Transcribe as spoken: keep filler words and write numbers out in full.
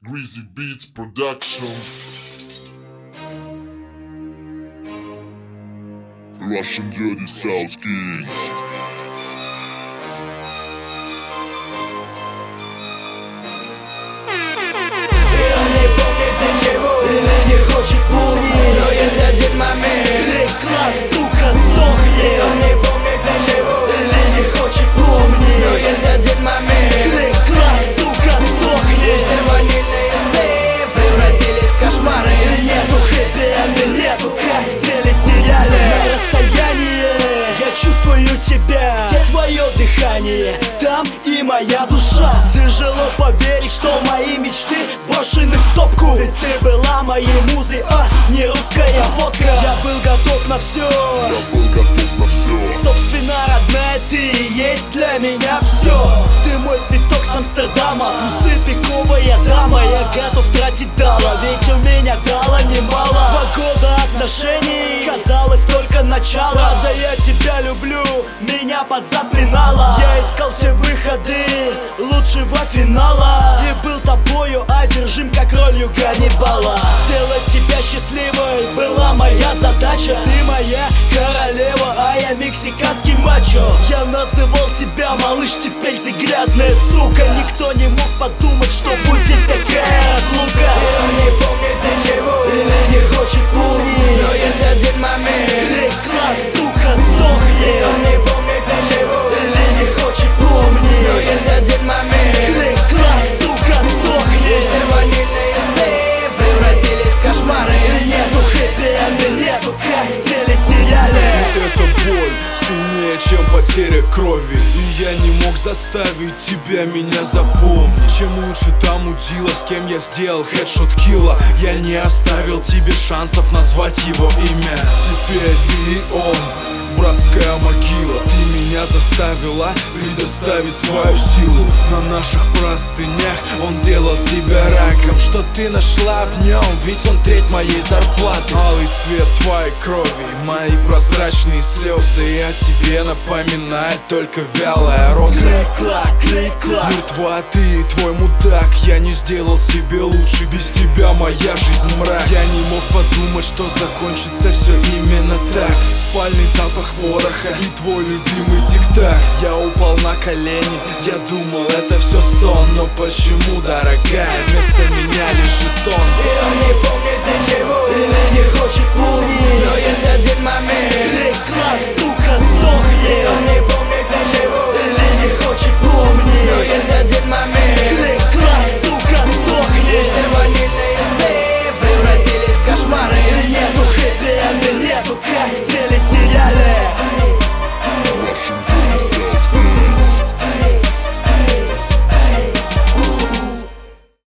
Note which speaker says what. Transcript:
Speaker 1: Greasy Beats Production. Russian Dirty South Kings.
Speaker 2: Или не хочет помнить, но есть один момент. Клик-клак, сука, сдохни. Он не помнит ничего. Или не хочет помнить, но есть один момент. Клик-клак, сука, сдохни. Все ванильные сны превратились в кошмары. И нету хэппи-энда, нету как в телесериале. На расстоянии я чувствую тебя, где твое дыхание, там и моя душа. Тяжело поверить, что мои мечты брошены в топку. Ведь ты была моей музой, а не русская водка. Я был готов на все,
Speaker 1: Я был готов на все.
Speaker 2: собственно, родная, ты и есть для меня все. Ты мой цветок с Амстердама, пустопиковая дама. Я готов тратить дала, ведь у меня дала немало. Два года отношений, казалось только начало. За я тебя люблю, меня под зад пинала. Я искал все выходы лучшего финала и был тобою одержим, как ролью Ганнибала. Сделать тебя счастливой была моя задача. Ты моя королева, а я мексиканский мачо. Я называл тебя малыш, теперь ты грязная сука. Никто не мог подумать, что будет такая разлука. Он не помнит ничего, или не хочет помнить, но есть один момент. Клик-клак, сука, сдохни. Он не помнит ничего, или не хочет помнить, но есть один момент. Клик-клак, сука, сдохни. Все ванильные сны превратились в кошмары. И нету хэппи-энда, нету как в телесериале.
Speaker 3: И эта боль сильнее, чем потеря крови. И я не мог заставить тебя меня запомнить. Чем лучше там удила, с кем я сделал хедшот килла. Я не оставил тебе шансов назвать его имя. Теперь ты и он, братская могила. Ты меня заставила предоставить свою силу. На наших простынях он делал тебя раком. Что ты нашла в нем, ведь он треть моей зарплаты. Алый цвет твоей крови, мои прозрачные слезы. И о тебе напоминает только вялая роза.
Speaker 2: Клик-клак, клик-клак.
Speaker 3: Мертва ты и твой мудак. Я не сделал себе лучше, без тебя моя жизнь мрак. Я не мог подумать, что закончится все именно так. Спальный запах пороха и твой любимый тик-так. Я упал на колени, я думал, это все сон. Но почему, дорогая, вместо